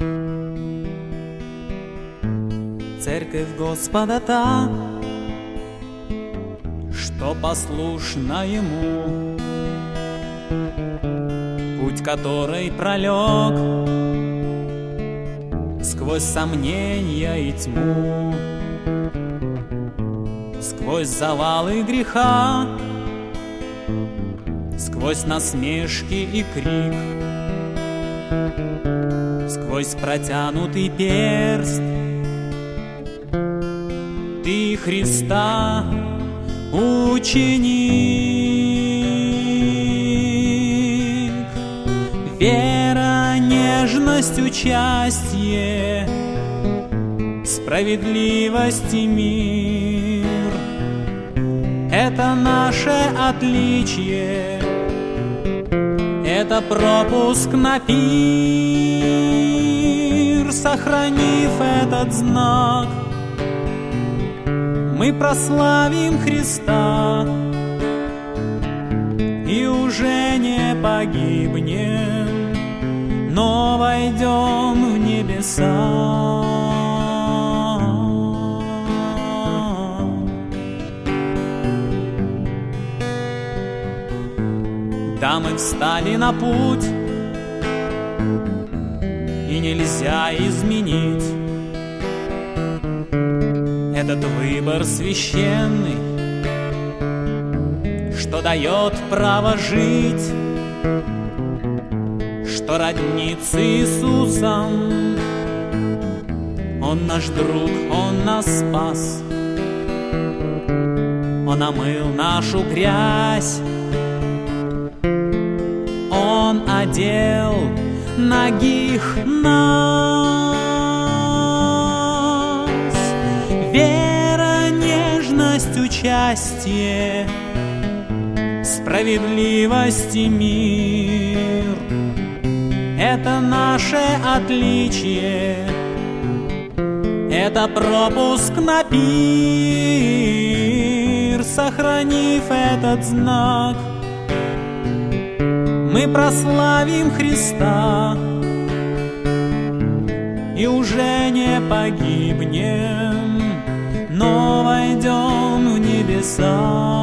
Церковь Господа та, что послушна Ему, путь которой пролег сквозь сомнения и тьму, сквозь завалы греха, сквозь насмешки и крик, сквозь протянутый перст. Ты Христа ученик, вера, нежность, участие, справедливость и мир — это наше отличие, это пропуск на пир. Сохранив этот знак, мы прославим Христа и уже не погибнем, но войдем в небеса. Да, мы встали на путь, и нельзя изменить этот выбор священный, что дает право жить, что роднит с Иисусом. Он наш друг, Он нас спас, Он омыл нашу грязь, Он одел нагих нас. Вера, нежность, участие, справедливость и мир — это наше отличие, это пропуск на пир. Сохранив этот знак, мы прославим Христа и уже не погибнем, но войдем в небеса.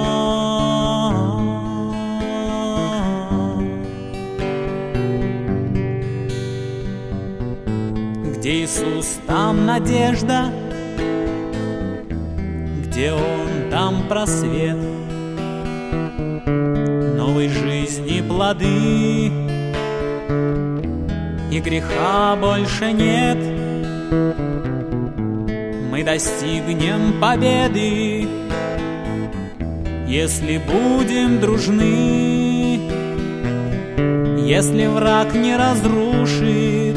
Где Иисус, там надежда, где Он, там просвет, новой жизни плоды, и греха больше нет. Мы достигнем победы, если будем дружны, если враг не разрушит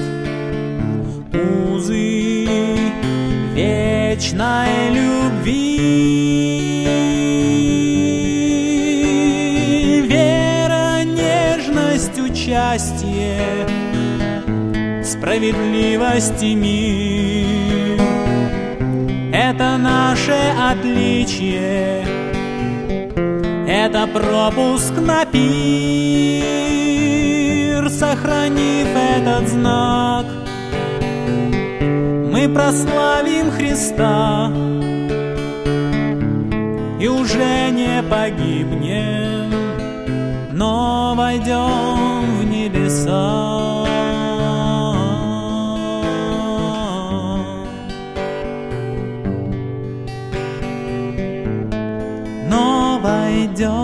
узы вечной любви. Вера, нежность, участие, справедливость и мир — это наше отличие, это пропуск на пир. Сохранив этот знак, мы прославим Христа и уже не погибнем, но войдем в небеса. Но войдем